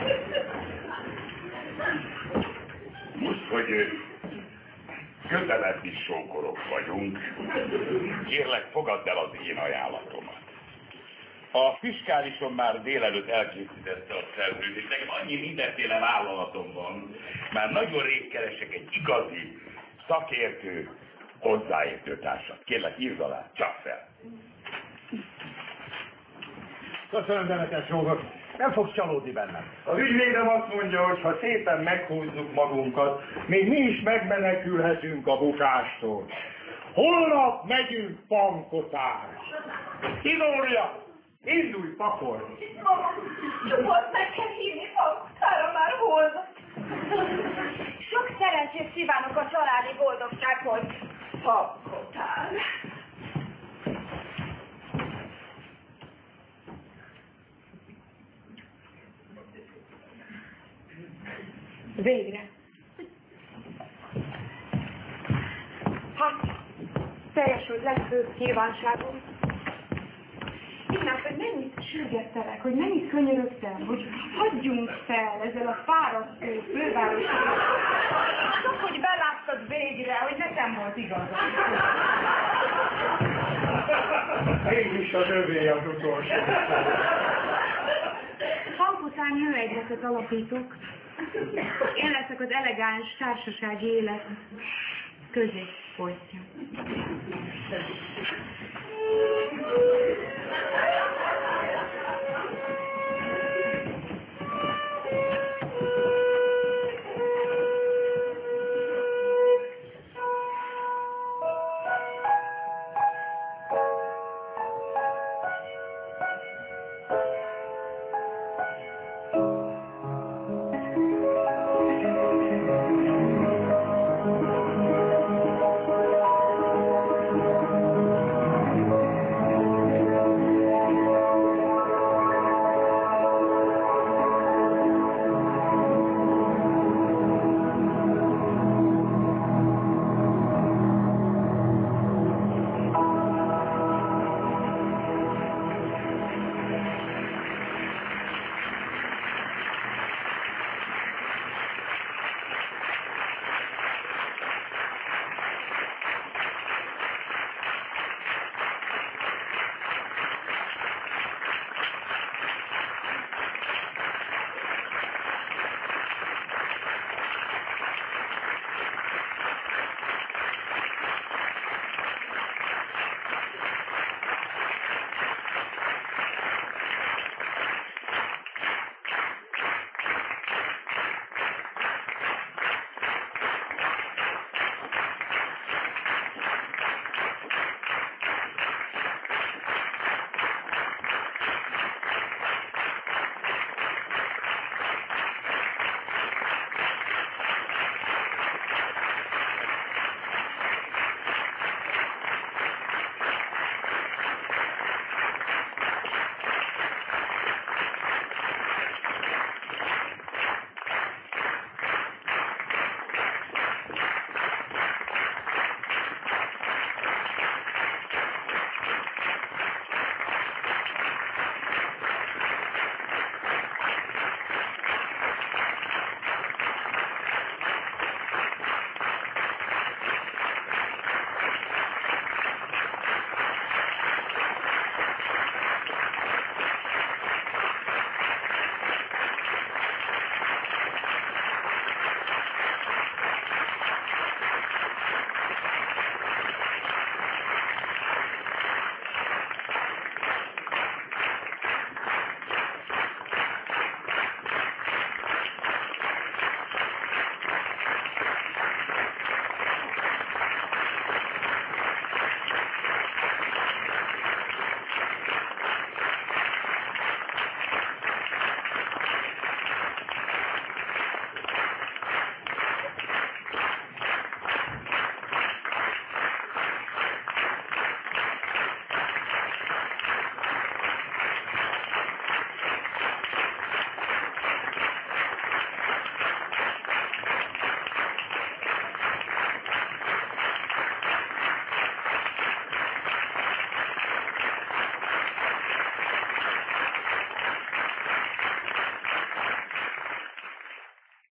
Most, hogy közelebbi sógorok vagyunk, kérlek, fogadd el az én ajánlatomat. A fiskálisom már délelőtt elkészítette a szerződést, nekem annyi mindenféle vállalatom van, már nagyon rég keresek egy igazi, szakértő, hozzáértő társat. Kérlek, írd alá, csak fel. Köszönöm, Demeter sógor. Nem fogsz csalódni bennem. Az ügyvédem azt mondja, hogy ha szépen meghúzzuk magunkat, még mi is megmenekülhetünk a bukástól. Holnap megyünk Pankotárra. Idória, indulj pakolni. Csupot meg kell hívni Pankotára már holnap. Sok szerencsét kívánok a családi boldogsághoz. Pankotár. Végre. Hát, teljesült legfőbb kívánságom. Ignác, hogy mennyit sürgettelek, hogy mennyit könyörögtem, hogy hagyjunk fel ezzel a fárasztó fővárossal. Csak, hogy beláttad végre, hogy nekem volt igazam. Én is az övé az utolsó. Pankotár nőegyletet alapítok. Én leszek az elegáns társasági élet középpontja.